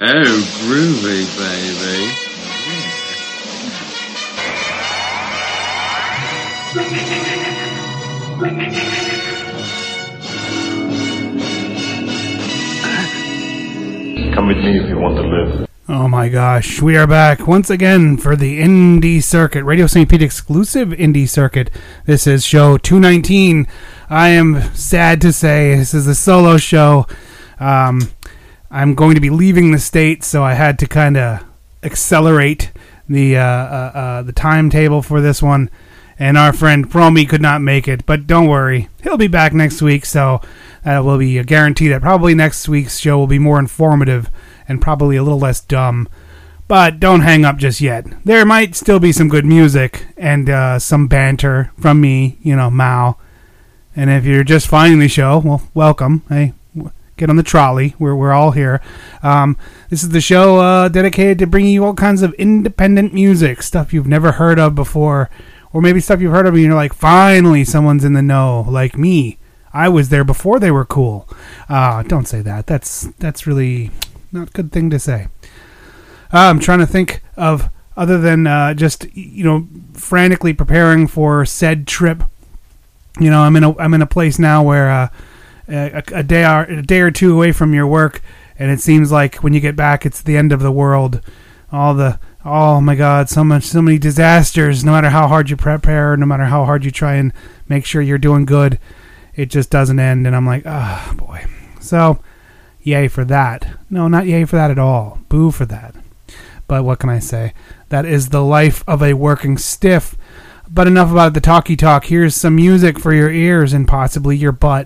Oh, groovy, baby. Come with me if you want to live. Oh my gosh, we are back once again for the Indie Circuit, Radio St. Pete exclusive Indie Circuit. This is show 219. I am sad to say this is a solo show. I'm going to be leaving the state, so I had to kind of accelerate the timetable for this one. And our friend Promi could not make it, but don't worry, he'll be back next week, so that will be a guarantee that probably next week's show will be more informative and probably a little less dumb. But don't hang up just yet. There might still be some good music and some banter from me, Mao. And if you're just finding the show, well, welcome. Hey, get on the trolley. We're all here. This is the show dedicated to bringing you all kinds of independent music, stuff you've never heard of before, or maybe stuff you've heard of and you're like, finally, someone's in the know, like me. I was there before they were cool. Don't say that. That's really not a good thing to say. I'm trying to think of, other than just frantically preparing for said trip. I'm in a place now where a day or two away from your work, and it seems like when you get back, it's the end of the world. Oh my God, so many disasters. No matter how hard you prepare, no matter how hard you try and make sure you're doing good, it just doesn't end. And I'm like, oh boy. So, yay for that. No, not yay for that at all. Boo for that. But what can I say? That is the life of a working stiff. But enough about the talky talk. Here's some music for your ears and possibly your butt.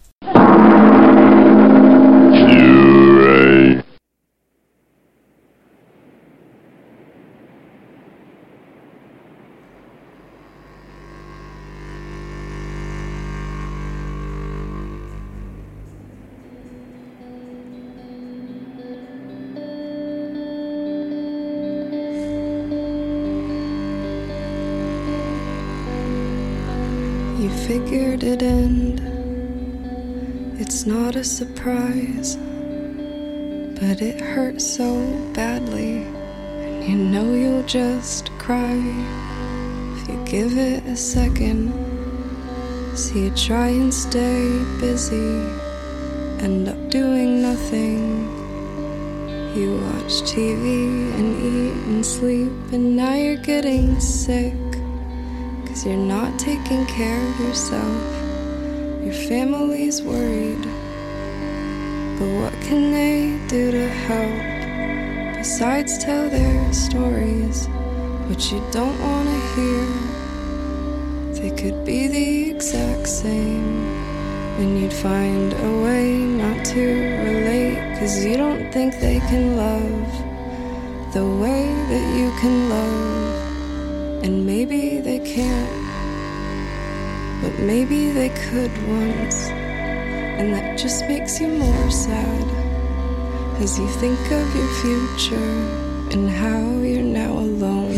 Figured it'd end. It's not a surprise, but it hurts so badly, and you'll just cry if you give it a second. So you try and stay busy, end up doing nothing. You watch TV and eat and sleep, and now you're getting sick. 'Cause you're not taking care of yourself. Your family's worried, but what can they do to help besides tell their stories, which you don't want to hear? They could be the exact same, and you'd find a way not to relate, 'cause you don't think they can love the way that you can love. And maybe they can't, but maybe they could once. And that just makes you more sad, as you think of your future and how you're now alone.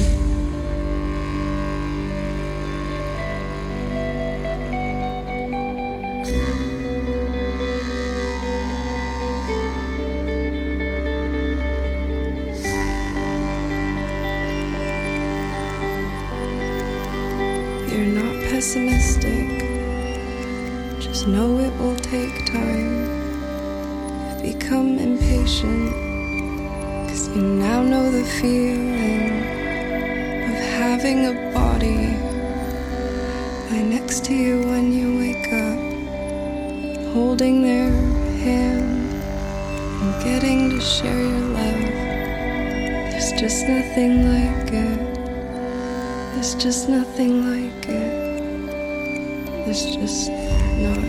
Pessimistic, just know it will take time. You've become impatient, 'cause you now know the feeling of having a body lie next to you when you wake up, holding their hand and getting to share your love. There's just nothing like it. There's just nothing like it. There's just not.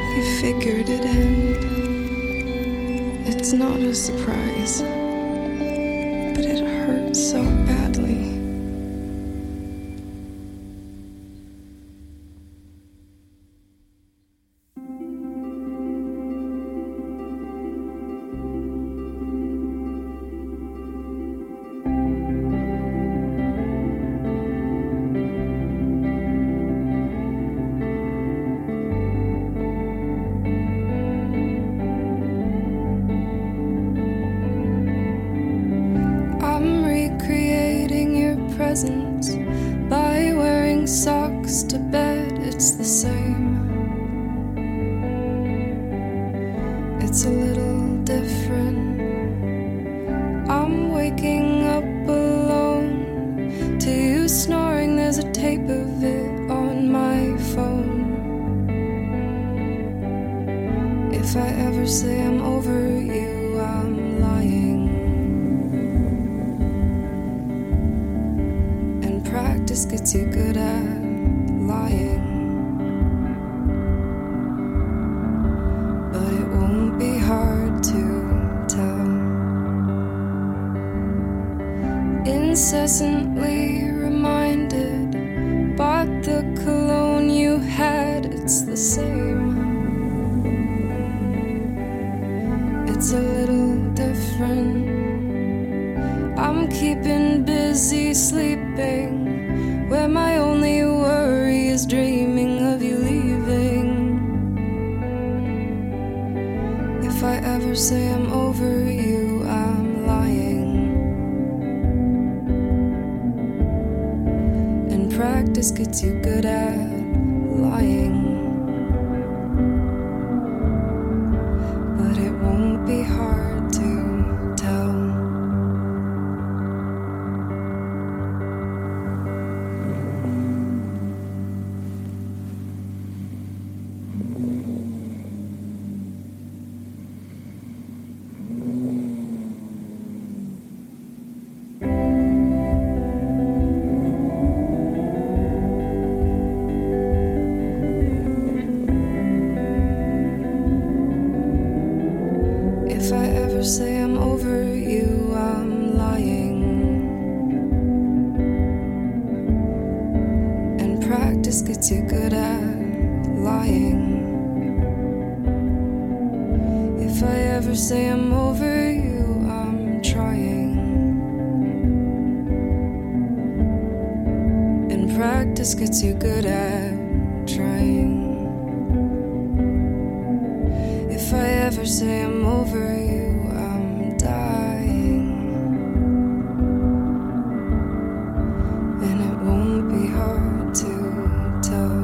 Figured it'd end. It's not a surprise, so badly. By wearing socks to bed, it's the same. It's a little different. I'm waking up alone to you snoring. There's a tape of it on my phone. If I ever say I'm over you, I'm lying. Practice gets you good at lying, but it won't be hard to tell. Incessantly reminded, bought the cologne you had, it's the same. It's a little different. I'm keeping busy sleeping, where my only worry is dreaming of you leaving. If I ever say I'm over you, I'm lying. And practice gets you good at lying, but it won't be hard to tell. If I ever say I'm over you, I'm lying. And practice gets you good at lying. If I ever say I'm over you, I'm trying. And practice gets you good at trying. If I ever say I'm over you, I'm dying. And it won't be hard to tell.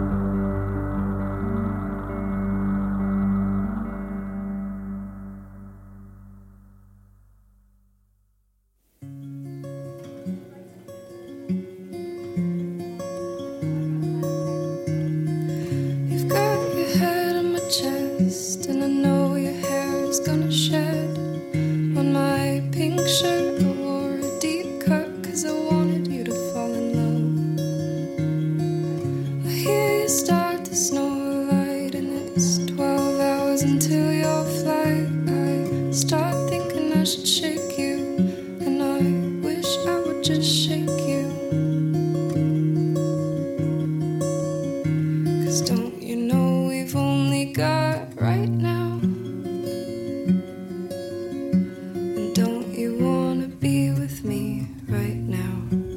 You've got your head on my chest, and I know your hair is gonna shed on my pink shirt. I wore a deep cut 'cause I wanted you to fall in love. I hear you start to snore light, and it's 12 hours until your flight. I start thinking I should shake you, and I wish I would just shake you. 'Cause don't you know we've only got right now? And don't you wanna be with me right now?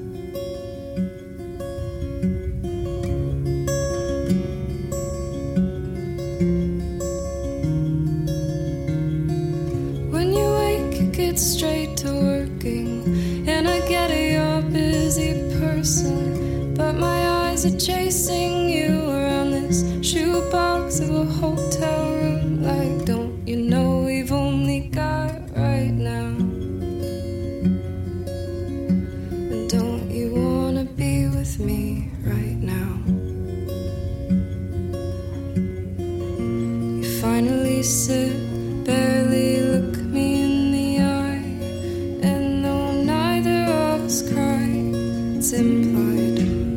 When you wake, you get straight to working, and I get it, you're a busy person, but my eyes are chasing you around this shoebox of a hotel room. Like, don't you know we've only got right now? And don't you wanna be with me right now? You finally sit, barely look me in the eye, and though neither of us cry, it's implied.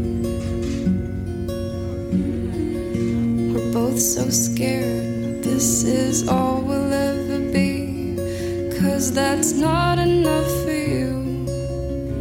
We're both so scared this is all we'll ever be, 'cause that's not enough for you.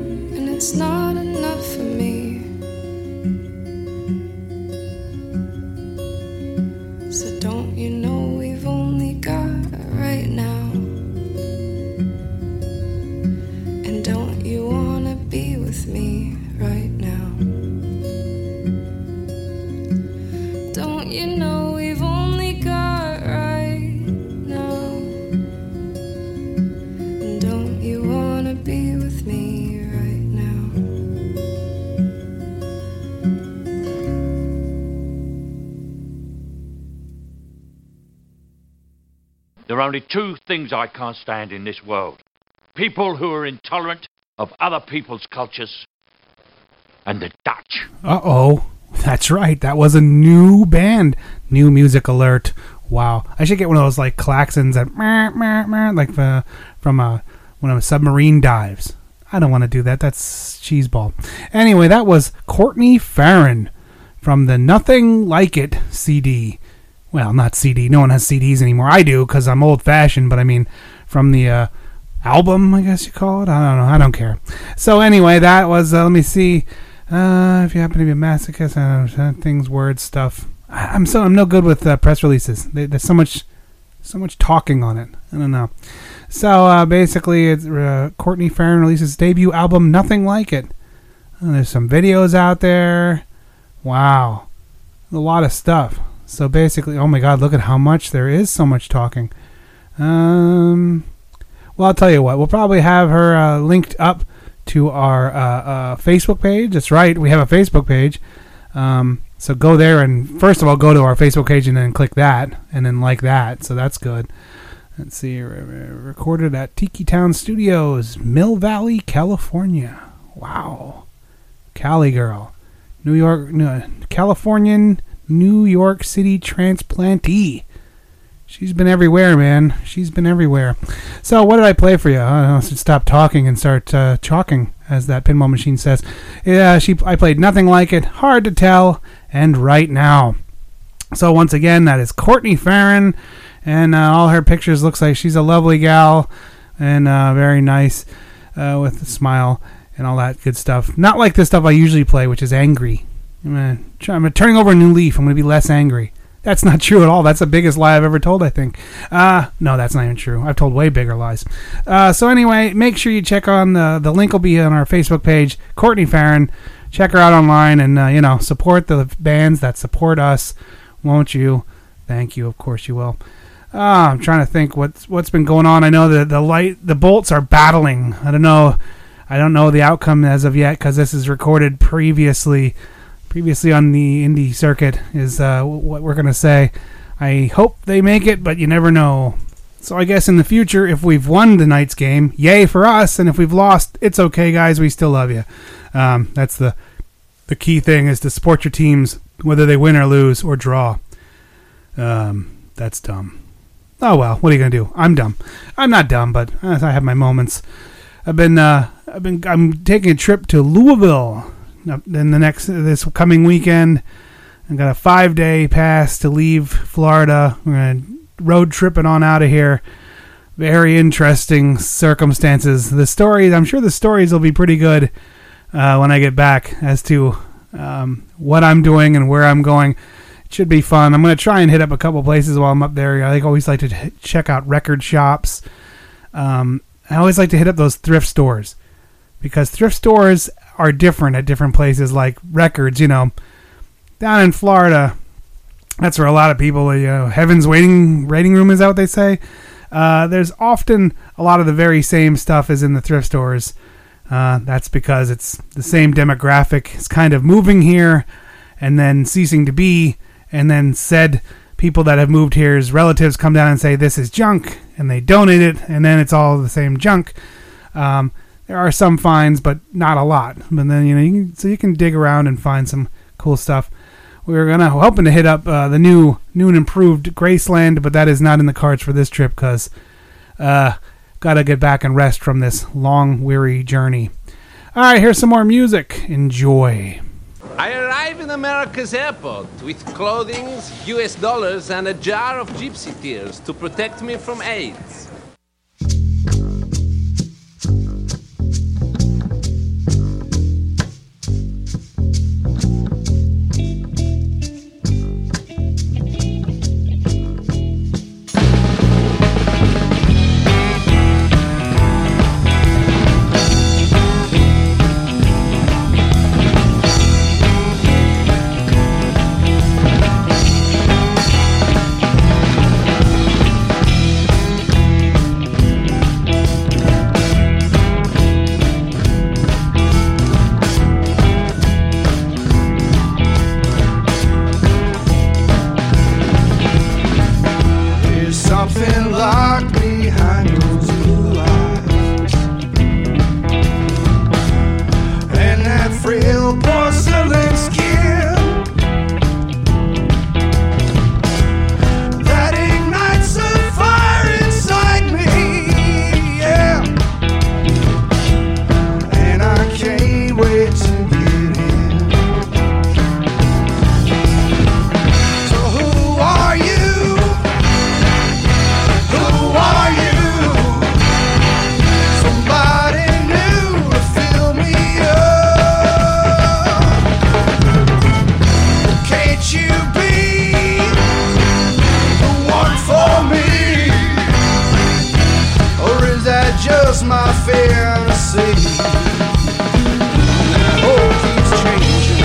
only two things I can't stand in this world. People who are intolerant of other people's cultures, and the Dutch. Uh-oh. That's right. That was a new band. New music alert. Wow. I should get one of those, like, klaxons that, like, from when a submarine dives. I don't want to do that. That's cheeseball. Anyway, that was Courtney Farron from the Nothing Like It CD. Well, not CD. No one has CDs anymore. I do because I'm old-fashioned, but I mean from the album, I guess you call it. I don't know. I don't care. So anyway, that was, let me see. If you happen to be a masochist, things, words, stuff. I'm no good with press releases. There's so much talking on it. I don't know. So basically, it's Courtney Farron releases debut album, Nothing Like It. There's some videos out there. Wow, a lot of stuff. So basically, oh my God, look at how much there is. So much talking. Well, I'll tell you what. We'll probably have her linked up to our Facebook page. That's right, we have a Facebook page. So go there and first of all go to our Facebook page and then click that and then like that. So that's good. Let's see. Recorded at Tiki Town Studios, Mill Valley, California. Wow, Cali girl, New York, Californian, New York City transplantee. She's been everywhere, man. She's been everywhere. So what did I play for you? I should stop talking and start chalking, as that pinball machine says. Yeah, I played Nothing Like It, Hard to Tell, and Right Now. So once again, that is Courtney Farron, and all her pictures looks like she's a lovely gal and very nice with a smile and all that good stuff. Not like the stuff I usually play, which is angry. I'm turning over a new leaf. I'm going to be less angry. That's not true at all. That's the biggest lie I've ever told, I think. No, that's not even true. I've told way bigger lies. So anyway, make sure you check on the link will be on our Facebook page, Courtney Farron. Check her out online and, support the bands that support us. Won't you? Thank you. Of course you will. I'm trying to think what's been going on. I know that the Bolts are battling. I don't know the outcome as of yet because this is recorded previously on the indie circuit is what we're going to say. I hope they make it, but you never know. So I guess in the future, if we've won tonight's game, yay for us, and if we've lost, it's okay, guys, we still love you. That's the key thing is to support your teams, whether they win or lose or draw. That's dumb. Oh well, what are you going to do? I'm dumb. I'm not dumb, but I have my moments. I'm taking a trip to Louisville in this coming weekend. I got a 5-day pass to leave Florida. We're going to road tripping on out of here. Very interesting circumstances. I'm sure the stories will be pretty good when I get back as to what I'm doing and where I'm going. It should be fun. I'm going to try and hit up a couple places while I'm up there. I always like to check out record shops. I always like to hit up those thrift stores because thrift stores are different at different places, like records, down in Florida, that's where a lot of people, heaven's waiting room is that what they say? There's often a lot of the very same stuff as in the thrift stores. That's because it's the same demographic. It's kind of moving here and then ceasing to be, and then said people that have moved here's relatives come down and say this is junk, and they donate it, and then it's all the same junk. There are some finds, but not a lot. But then you can dig around and find some cool stuff. We're hoping to hit up the new and improved Graceland, but that is not in the cards for this trip because gotta get back and rest from this long, weary journey. All right, here's some more music. Enjoy. I arrive in America's airport with clothing, US dollars, and a jar of gypsy tears to protect me from AIDS. fantasy. That hope keeps changing.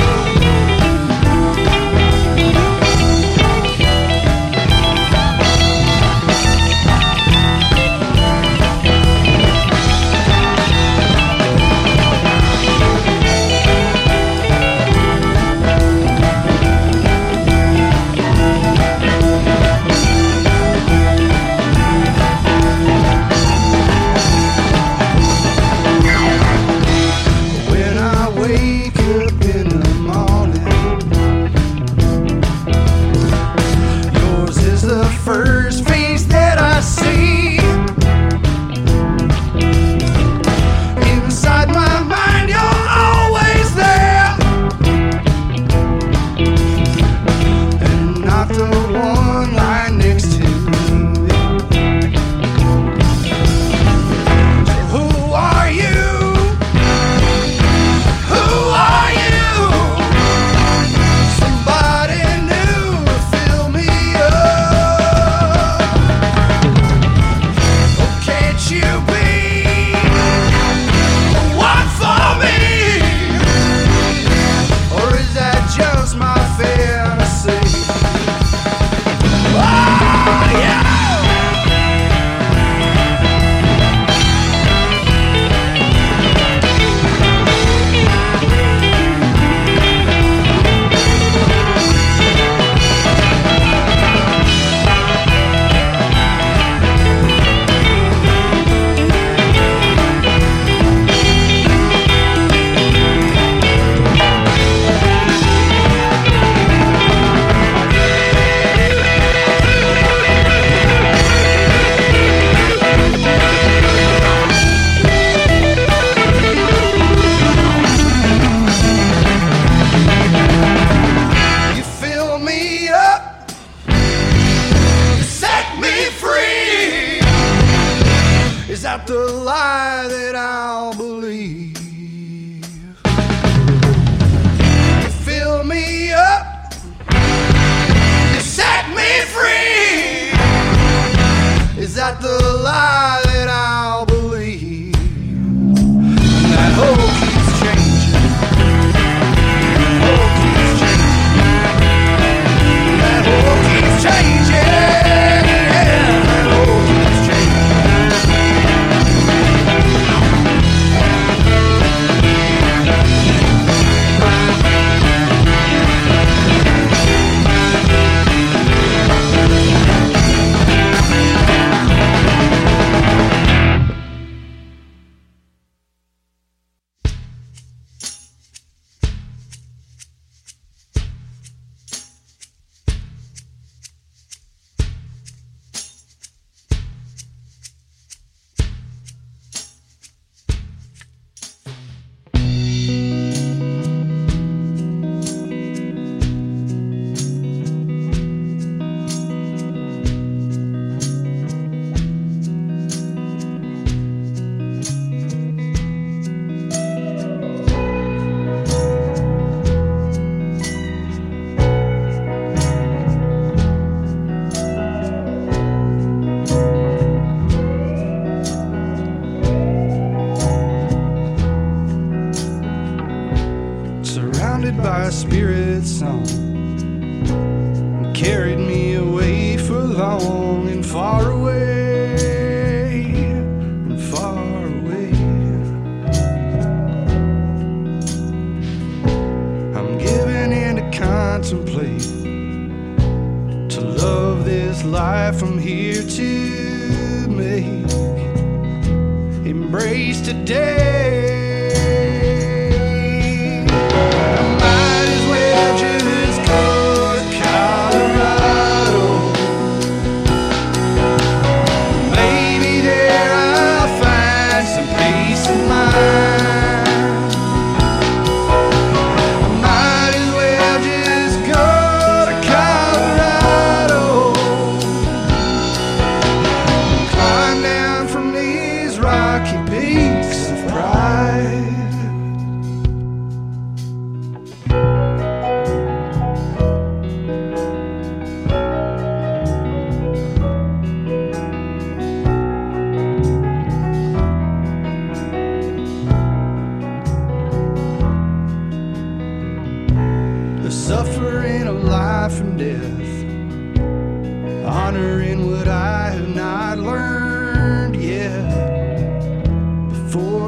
First face that I see. Inside my mind, you're always there, and not the one right next to me. So who are you? Who are you? Somebody new to fill me up. You be one for me, or is that just my fantasy? Oh, yeah. Is that the lie that I'll believe? You fill me up, you set me free. Is that the lie that I'll believe? And that hope keeps changing. Hope keeps changing. That hope keeps changing. That hope keeps changing. By a spirit song, carried me away for long and far away, and far away. I'm giving in to contemplate, to love this life from here to make, embrace today. Rocky peaks of pride.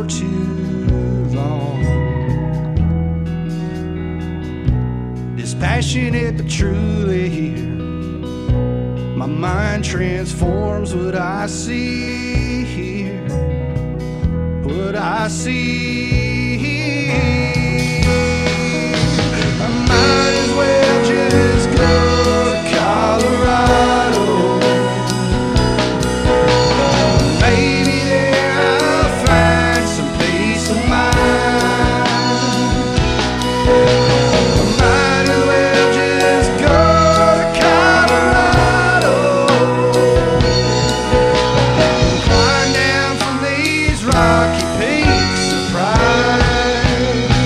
too long. Dispassionate but truly here, my mind transforms what I see here, what I see here. I might as well just go to Colorado. Maybe there I'll find some peace of mind. I might as well just go to Colorado. Climb down from these rocky peaks of pride.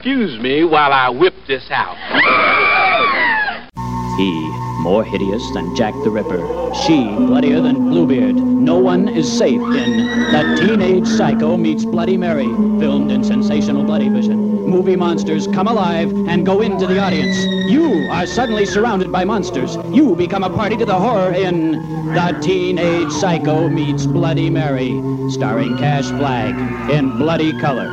excuse me while I whip this out. He, more hideous than Jack the Ripper. She, bloodier than Bluebeard. No one is safe in The Teenage Psycho Meets Bloody Mary, filmed in sensational Bloody Vision. Movie monsters come alive and go into the audience. You are suddenly surrounded by monsters. You become a party to the horror in The Teenage Psycho Meets Bloody Mary, starring Cash Flagg in bloody color.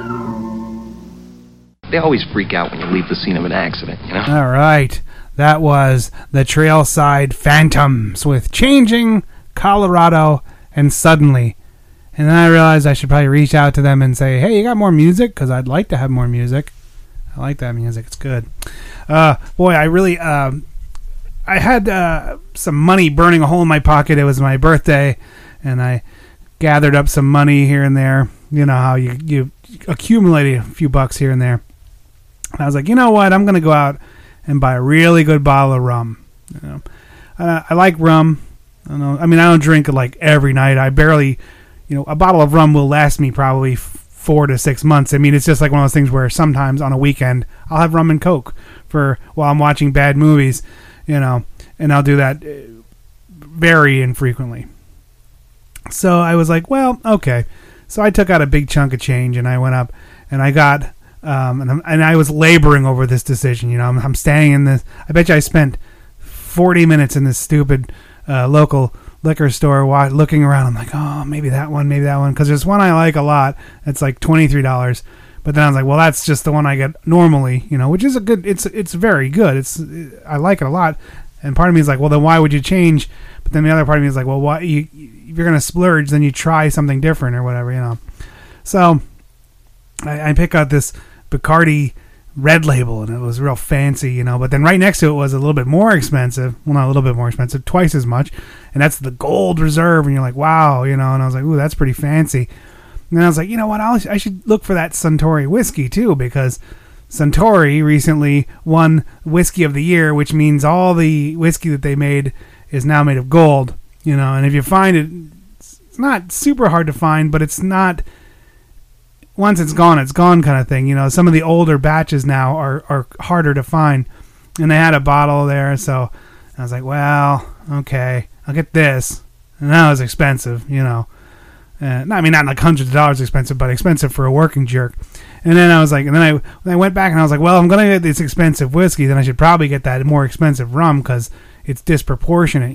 They always freak out when you leave the scene of an accident, you know? All right. That was the Trailside Phantoms with Changing, Colorado, and Suddenly. And then I realized I should probably reach out to them and say, hey, you got more music? Because I'd like to have more music. I like that music. It's good. Boy, I really... I had some money burning a hole in my pocket. It was my birthday, and I gathered up some money here and there. You know how you accumulate a few bucks here and there. And I was like, you know what? I'm going to go out and buy a really good bottle of rum. You know, I like rum. I don't drink it like every night. I barely, a bottle of rum will last me probably 4 to 6 months. I mean, it's just like one of those things where sometimes on a weekend I'll have rum and Coke while I'm watching bad movies, and I'll do that very infrequently. So I was like, well, okay. So I took out a big chunk of change and I went up and I got. And I was laboring over this decision. I'm standing in this. I bet you I spent 40 minutes in this stupid local liquor store looking around. I'm like, oh, maybe that one, because there's one I like a lot. It's like $23. But then I was like, well, that's just the one I get normally, which is a good. It's very good. I like it a lot. And part of me is like, well, then why would you change? But then the other part of me is like, well, why? If you're gonna splurge, then you try something different or whatever, So I pick out this Bacardi Red Label, and it was real fancy, but then right next to it was a little bit more expensive. Well, not a little bit more expensive, twice as much, and that's the Gold Reserve, and you're like, wow, and I was like, ooh, that's pretty fancy. And then I was like, you know what, I should look for that Suntory whiskey too, because Suntory recently won Whiskey of the Year, which means all the whiskey that they made is now made of gold, and if you find it, it's not super hard to find, but it's not... Once it's gone kind of thing. Some of the older batches now are harder to find. And they had a bottle there, so I was like, well, okay, I'll get this. And that was expensive, not like hundreds of dollars expensive, but expensive for a working jerk. And then I was like, when I went back and I was like, well, I'm going to get this expensive whiskey, then I should probably get that more expensive rum because it's disproportionate,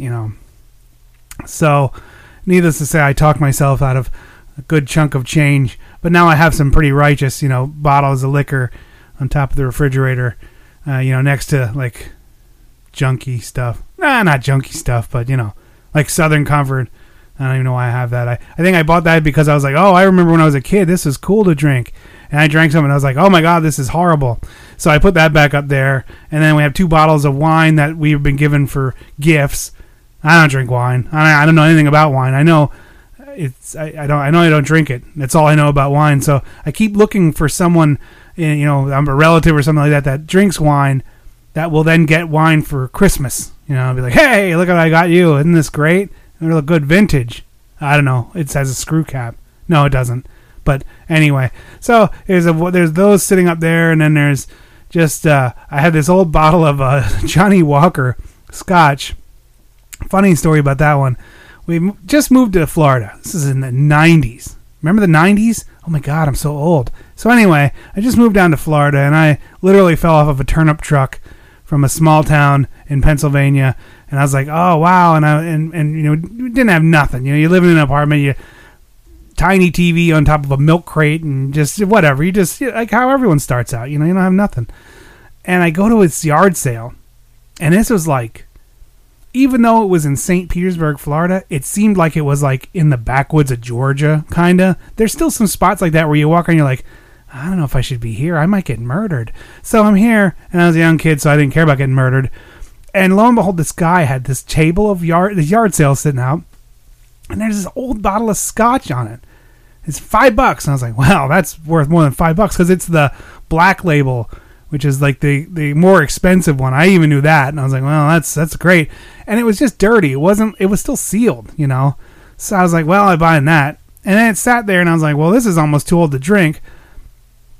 So, needless to say, I talked myself out of a good chunk of change. But now I have some pretty righteous, bottles of liquor on top of the refrigerator, next to, like, junky stuff. Nah, not junky stuff, but, like Southern Comfort. I don't even know why I have that. I think I bought that because I was like, oh, I remember when I was a kid, this was cool to drink. And I drank some, and I was like, oh, my God, this is horrible. So I put that back up there. And then we have 2 bottles of wine that we've been given for gifts. I don't drink wine. I don't know anything about wine. I know... I don't drink it. That's all I know about wine. So I keep looking for someone, I'm a relative or something like that drinks wine, that will then get wine for Christmas. I'll be like, hey, look what I got you. Isn't this great? It'll look good vintage. I don't know. It has a screw cap. No, it doesn't. But anyway, so there's those sitting up there, and then there's just I had this old bottle of Johnny Walker Scotch. Funny story about that one. We just moved to Florida. This is in the 90s. Remember the 90s? Oh my God, I'm so old. So anyway, I just moved down to Florida, and I literally fell off of a turnip truck from a small town in Pennsylvania. And I was like, oh wow, and we didn't have nothing. You live in an apartment, tiny TV on top of a milk crate, and just whatever. You just like how everyone starts out. You don't have nothing. And I go to its yard sale, and this was like. Even though it was in St. Petersburg, Florida, it seemed like it was like in the backwoods of Georgia, kind of. There's still some spots like that where you walk and you're like, I don't know if I should be here. I might get murdered. So I'm here, and I was a young kid, so I didn't care about getting murdered. And lo and behold, this guy had this table of yard sale sitting out, and there's this old bottle of scotch on it. It's $5, and I was like, wow, that's worth more than $5 because it's the Black Label, which is like the more expensive one. I even knew that, and I was like, well, that's great. And it was just dirty. It was still sealed, So I was like, well, I'm buying that. And then it sat there, and I was like, well, this is almost too old to drink.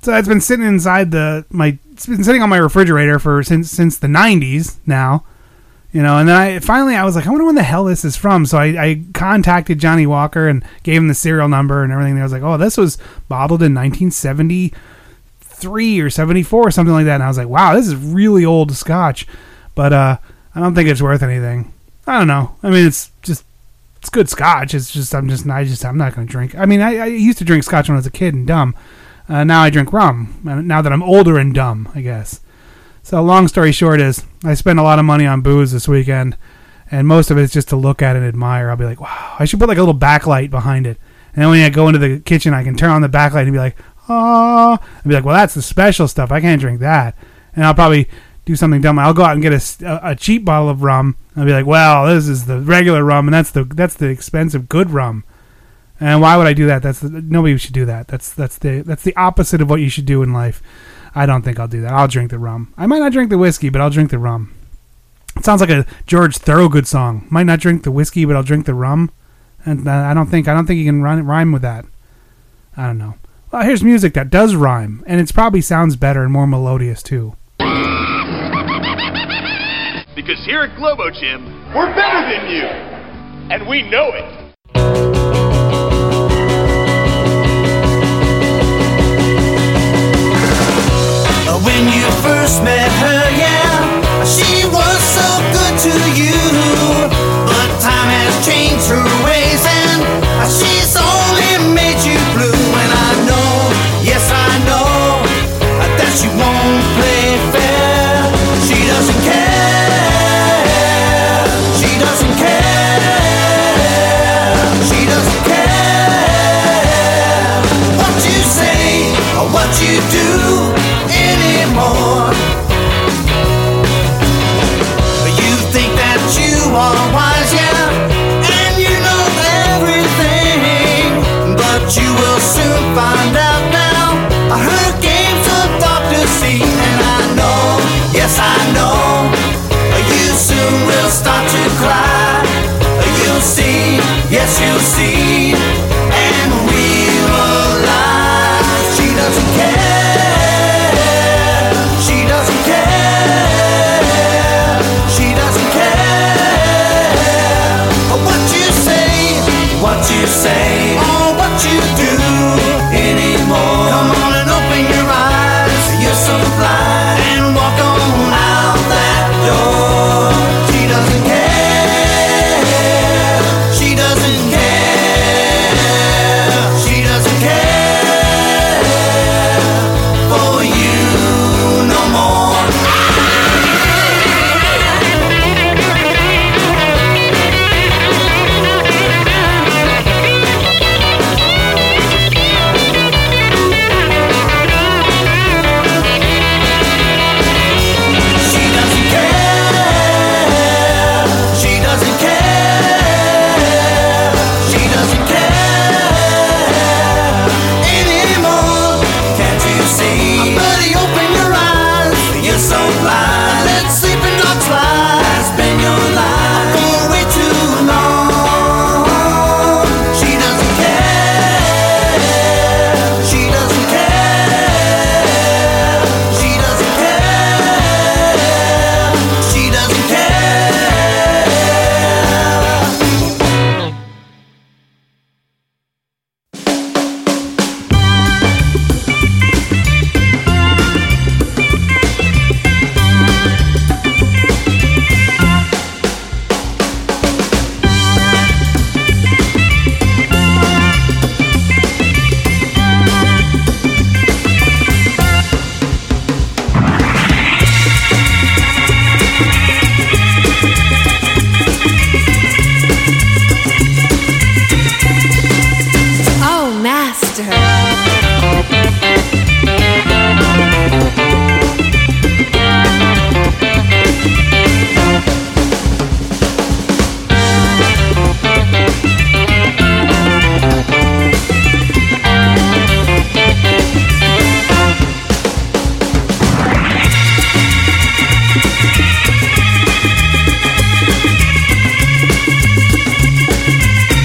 So it's been sitting inside it's been sitting on my refrigerator since the 90s now. You know, and then I was like, I wonder when the hell this is from. So I contacted Johnny Walker and gave him the serial number and everything. And I was like, oh, this was bottled in 1973 or 74 or something like that. And I was like, wow, this is really old scotch. But I don't think it's worth anything. I don't know. I mean, it's good scotch. It's just I'm not going to drink. I mean, I used to drink scotch when I was a kid and dumb. Now I drink rum. Now that I'm older and dumb, I guess. So long story short is I spent a lot of money on booze this weekend, and most of it is just to look at and admire. I'll be like, wow, I should put like a little backlight behind it. And then when I go into the kitchen, I can turn on the backlight and be like, oh, and be like, well, that's the special stuff. I can't drink that. And I'll probably do something dumb. I'll go out and get a cheap bottle of rum. I'll be like, well, this is the regular rum, and that's the expensive good rum. And why would I do that? Nobody should do that. That's the opposite of what you should do in life. I don't think I'll do that. I'll drink the rum. I might not drink the whiskey, but I'll drink the rum. It sounds like a George Thorogood song. Might not drink the whiskey, but I'll drink the rum. And I don't think you can rhyme with that. I don't know. Well, here's music that does rhyme, and it probably sounds better and more melodious too. Because here at Globo Gym, we're better than you, and we know it. When you first met her, yeah, she was so good to you. But time has changed her ways, and she's only made you blue. And I know, yes I know, that she won't play fair. She doesn't care. She doesn't care. She doesn't care what you say or what you do anymore. You think that you are wise, yeah, and you know everything, but you will soon find out now her game's a dark to see. And I know, yes I know, you soon will start to cry. You'll see, yes you'll see, and realize she doesn't care. She doesn't care. She doesn't care what you say, or what you do anymore. Come on and open your eyes, you're so blind, and walk on out that door. She doesn't care. She doesn't care. She doesn't care for you no more.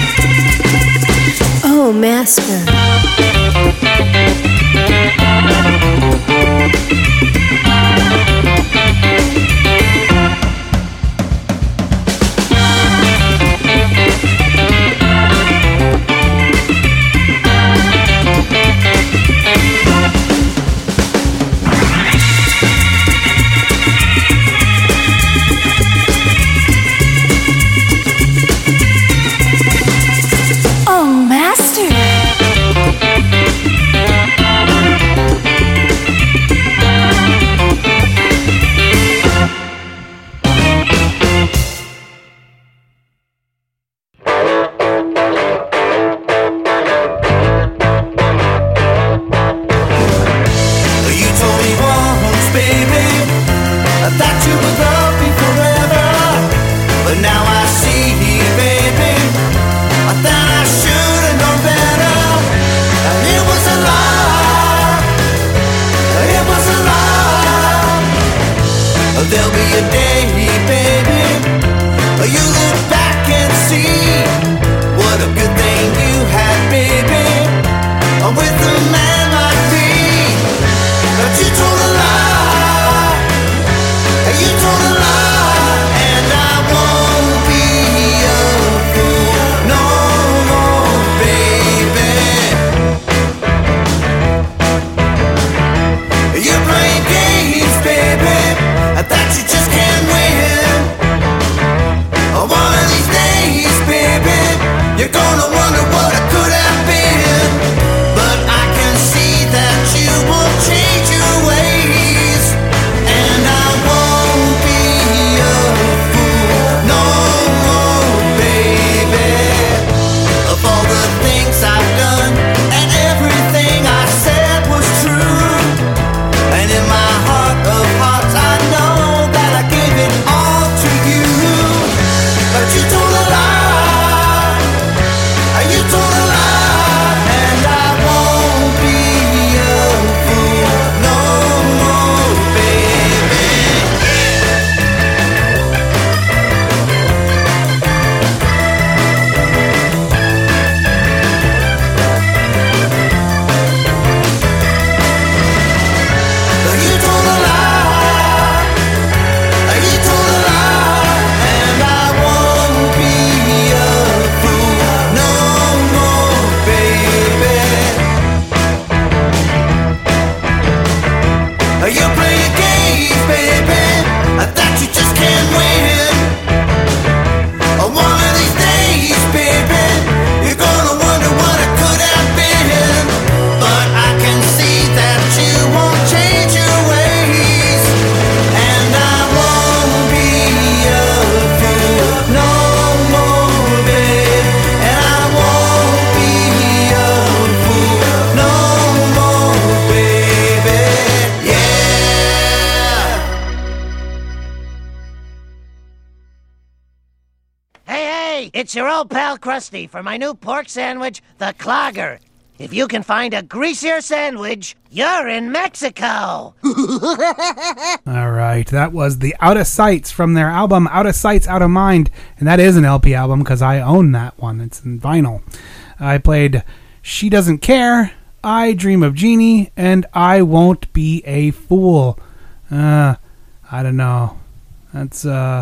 Oh, master. Hey, it's your old pal Krusty for my new pork sandwich, the Clogger. If you can find a greasier sandwich, you're in Mexico. All right, that was the Out of Sights from their album Out of Sights, Out of Mind. And that is an LP album because I own that one. It's in vinyl. I played She Doesn't Care, I Dream of Jeannie, and I Won't Be a Fool. I don't know. That's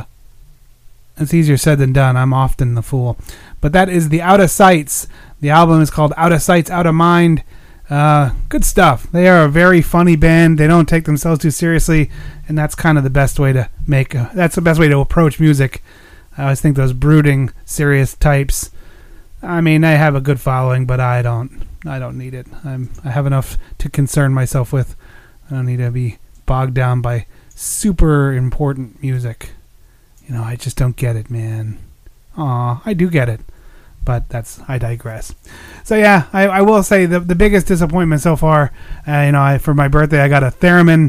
easier said than done. I'm often the fool. But that is the Out of Sights. The album is called Out of Sights, Out of Mind. Good stuff. They are a very funny band. They don't take themselves too seriously, and that's kind of the best way to that's the best way to approach music. I always think those brooding, serious types, I mean, they have a good following, but I don't need it. I have enough to concern myself with. I don't need to be bogged down by super important music. You know, I just don't get it, man. Aw, I do get it. But I digress. So yeah, I will say the biggest disappointment so far, for my birthday I got a theremin,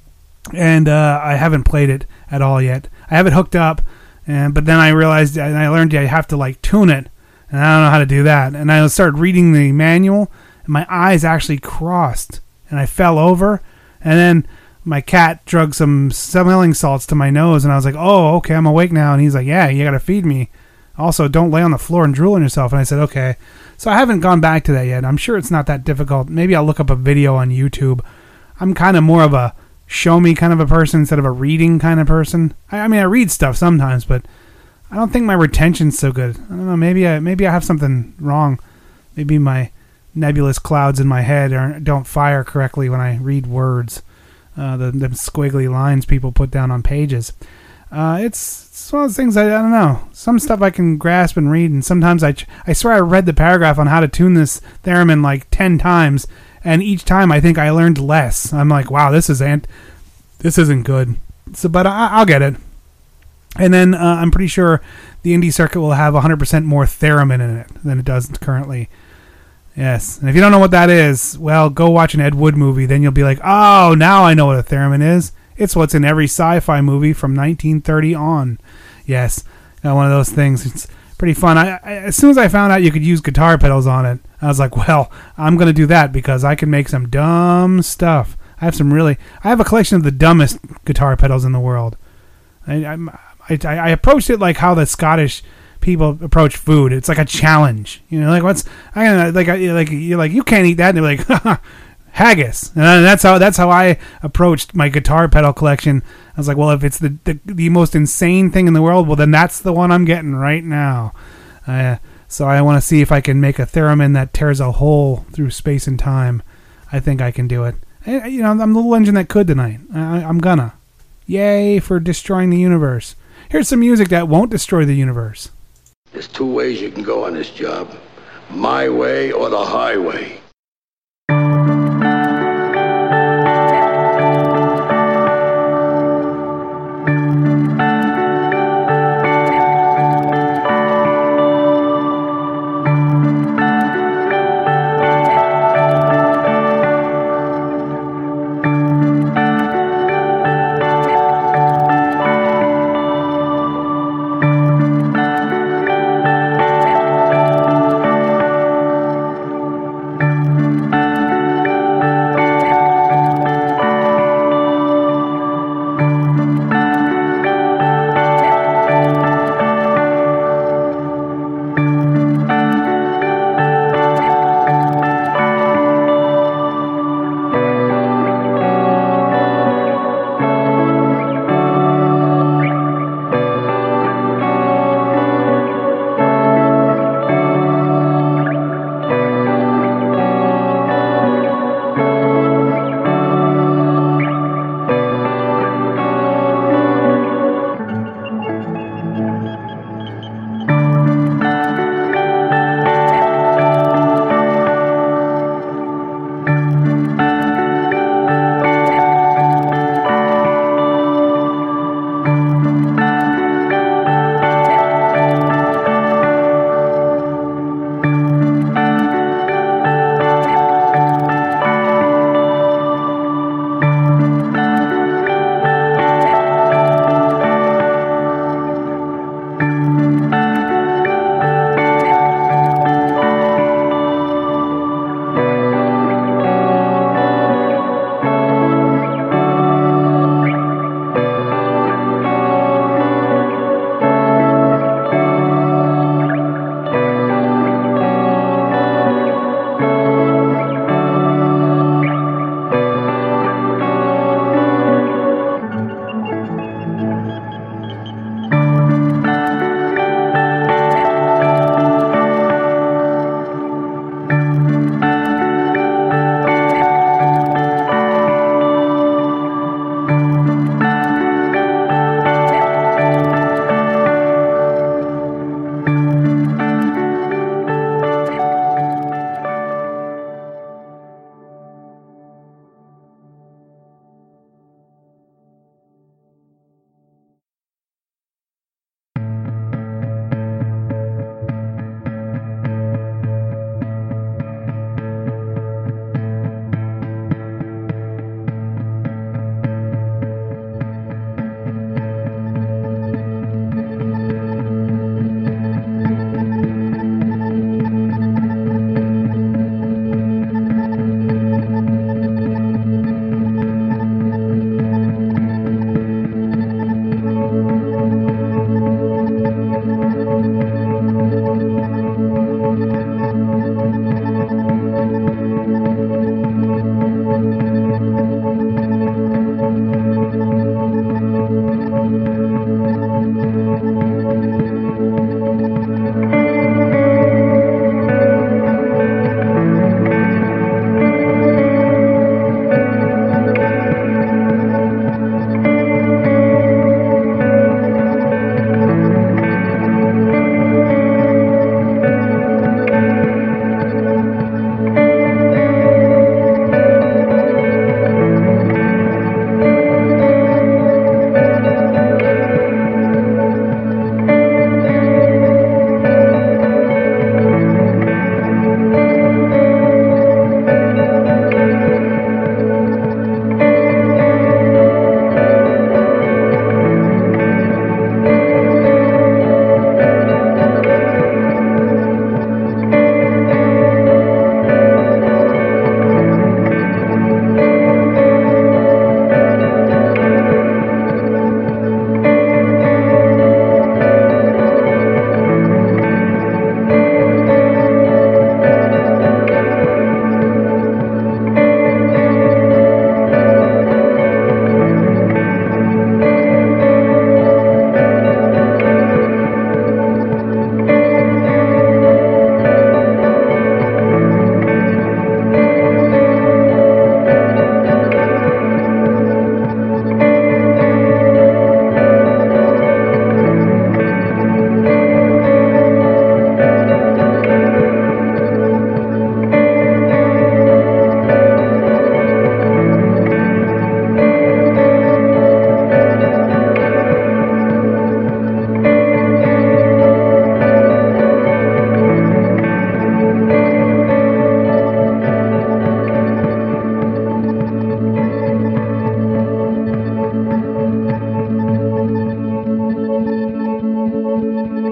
and I haven't played it at all yet. I have it hooked up, but then I realized, and I learned I have to like tune it, and I don't know how to do that. And I started reading the manual, and my eyes actually crossed, and I fell over, and then my cat drug some smelling salts to my nose, and I was like, oh, okay, I'm awake now. And he's like, yeah, you gotta feed me. Also, don't lay on the floor and drool on yourself. And I said, okay. So I haven't gone back to that yet. I'm sure it's not that difficult. Maybe I'll look up a video on YouTube. I'm kind of more of a show me kind of a person instead of a reading kind of person. I mean, I read stuff sometimes, but I don't think my retention's so good. I don't know. Maybe I have something wrong. Maybe my nebulous clouds in my head don't fire correctly when I read words. The squiggly lines people put down on pages. It's one of those things I don't know. Some stuff I can grasp and read, and sometimes I swear I read the paragraph on how to tune this theremin like 10 times, and each time I think I learned less. I'm like, wow, this isn't good. So, but I'll get it. And then I'm pretty sure the indie circuit will have 100% more theremin in it than it does currently. Yes, and if you don't know what that is, well, go watch an Ed Wood movie. Then you'll be like, oh, now I know what a theremin is. It's what's in every sci-fi movie from 1930 on. Yes, one of those things. It's pretty fun. As soon as I found out you could use guitar pedals on it, I was like, well, I'm going to do that because I can make some dumb stuff. I have a collection of the dumbest guitar pedals in the world. I approached it like how the Scottish people approach food. It's like a challenge. You know, like you're like, you can't eat that, and they're like, haggis. And that's how I approached my guitar pedal collection. I was like, well, if it's the most insane thing in the world, well, then that's the one I'm getting right now. So I want to see if I can make a theremin that tears a hole through space and time. I think I can do it. I'm the little engine that could tonight. I'm gonna. Yay for destroying the universe. Here's some music that won't destroy the universe. There's two ways you can go on this job. My way or the highway.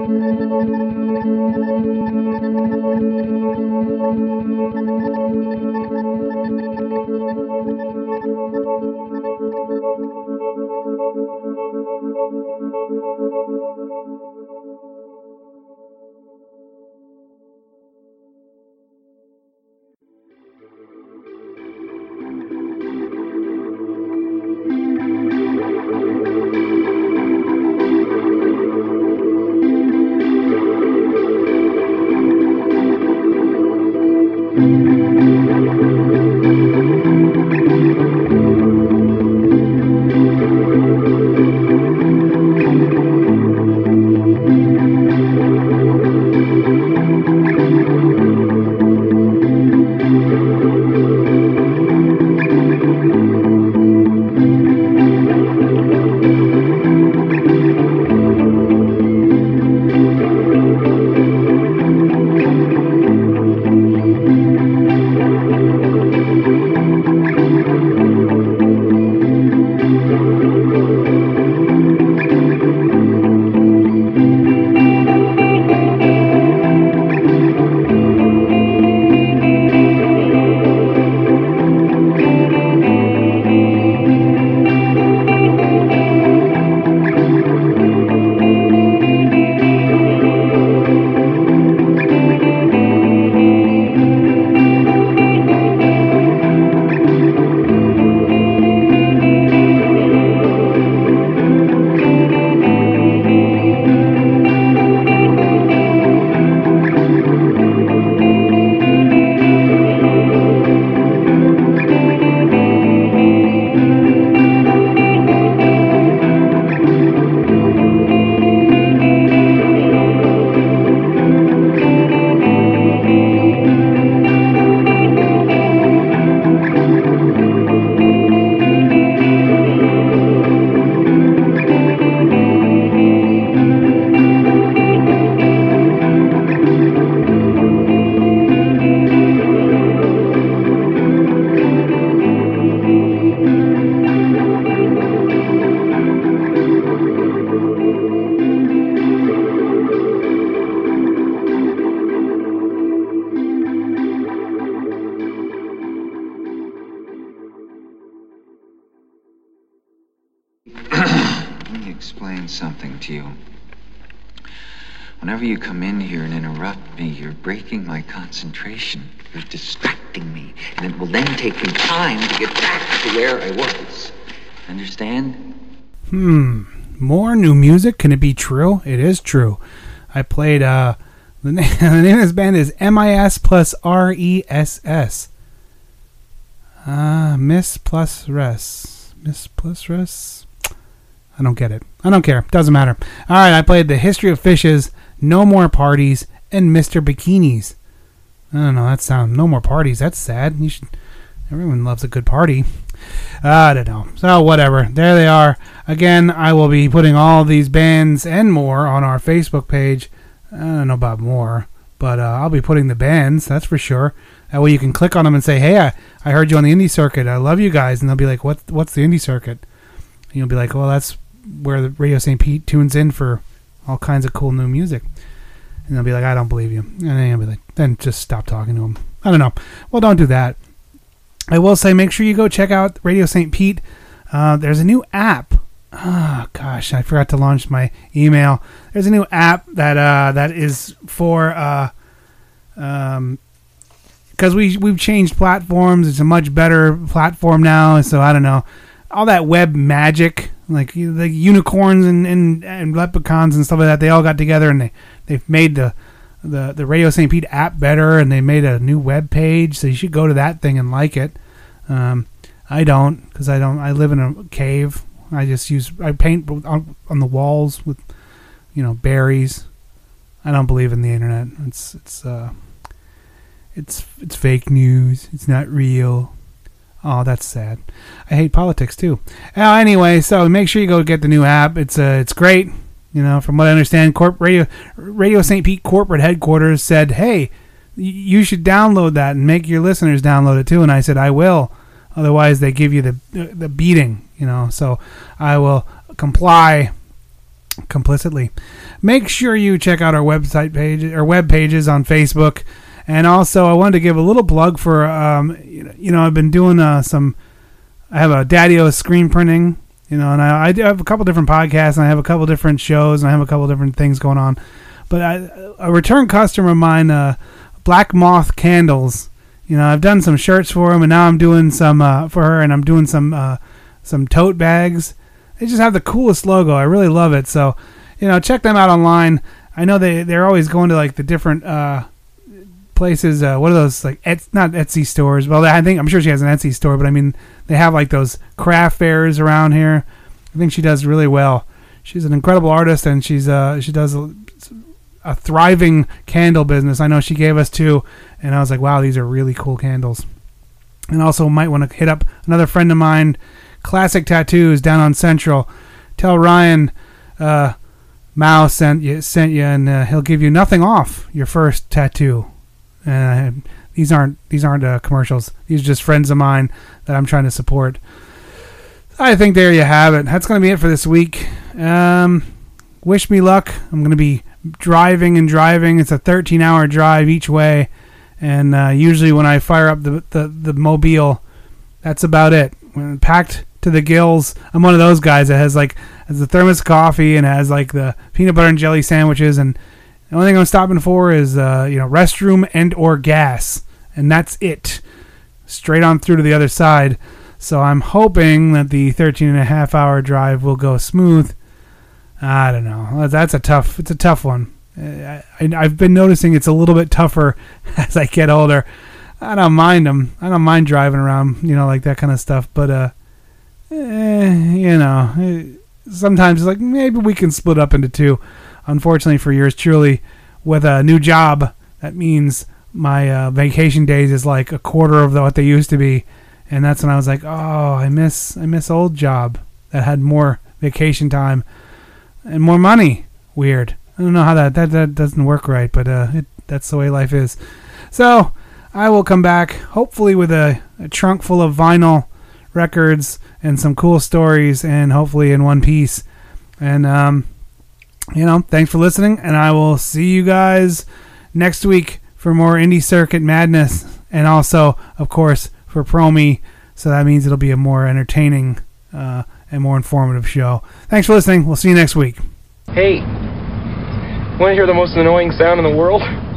Let me explain something to you. Whenever you come in here and interrupt me, you're breaking my concentration. You're distracting me. And it will then take me time to get back to where I was. Understand? More new music? Can it be true? It is true. I played, the name of this band is MIS plus RESS. Miss plus Res. Miss plus Res? I don't get it. I don't care. Doesn't matter. Alright, I played The History of Fishes, No More Parties, and Mr. Bikinis. I don't know, that sounds... No More Parties, that's sad. You should... Everyone loves a good party. I don't know. So, whatever. There they are. Again, I will be putting all these bands and more on our Facebook page. I don't know about more, but I'll be putting the bands, that's for sure. That way you can click on them and say, hey, I heard you on the indie circuit. I love you guys. And they'll be like, what's the indie circuit? And you'll be like, well, that's where the Radio St. Pete tunes in for all kinds of cool new music. And they'll be like, I don't believe you. And then you'll be like, then just stop talking to them. I don't know. Well, don't do that. I will say, make sure you go check out Radio St. Pete. There's a new app. Oh, gosh, I forgot to launch my email. There's a new app that is for... because we've changed platforms. It's a much better platform now. So, I don't know. All that web magic, like unicorns and leprechauns and stuff like that, they all got together and they've made the Radio St. Pete app better, and they made a new web page, so you should go to that thing and like it. I don't, because I live in a cave. I paint on the walls with, berries. I don't believe in the internet. It's fake news. It's not real. Oh, that's sad. I hate politics too. Anyway, so make sure you go get the new app. It's great. From what I understand, Radio St. Pete corporate headquarters said, hey, you should download that and make your listeners download it too. And I said, I will. Otherwise, they give you the beating, So I will comply. complicitly. Make sure you check out our website page or web pages on Facebook. And also, I wanted to give a little plug for, I've been doing I have a Daddy-O screen printing, and I do have a couple different podcasts, and I have a couple different shows, and I have a couple different things going on. But a return customer of mine, Black Moth Candles, I've done some shirts for him, and now I'm doing some for her, and I'm doing some tote bags. They just have the coolest logo. I really love it. So, check them out online. I know they're always going to like the different places. What are those, like not Etsy stores? Well, I'm sure she has an Etsy store, but I mean they have like those craft fairs around here. I think she does really well. She's an incredible artist, and she does a thriving candle business. I know she gave us 2, and I was like, wow, these are really cool candles. And also might want to hit up another friend of mine, Classic Tattoos down on Central. Tell Ryan Mao sent you, and he'll give you nothing off your first tattoo. These aren't commercials. These are just friends of mine that I'm trying to support. I think there you have it. That's going to be it for this week. Wish me luck. I'm going to be driving. It's a 13-hour drive each way, and usually when I fire up the mobile, that's about it. When packed to the gills, I'm one of those guys that has the thermos of coffee and has like the peanut butter and jelly sandwiches, and the only thing I'm stopping for is restroom and or gas, and that's it. Straight on through to the other side. So I'm hoping that the 13.5-hour drive will go smooth. I don't know. It's a tough one. I've been noticing it's a little bit tougher as I get older. I don't mind them. I don't mind driving around, like that kind of stuff. But, sometimes it's like maybe we can split up into 2. Unfortunately for yours truly, with a new job, that means my vacation days is like a quarter of what they used to be. And that's when I was like, oh, I miss old job that had more vacation time and more money. Weird. I don't know how that doesn't work right, but that's the way life is. So I will come back hopefully with a trunk full of vinyl records and some cool stories, and hopefully in one piece. And thanks for listening, and I will see you guys next week for more Indie Circuit madness, and also, of course, for Promi. So that means it'll be a more entertaining and more informative show. Thanks for listening. We'll see you next week. Hey, want to hear the most annoying sound in the world?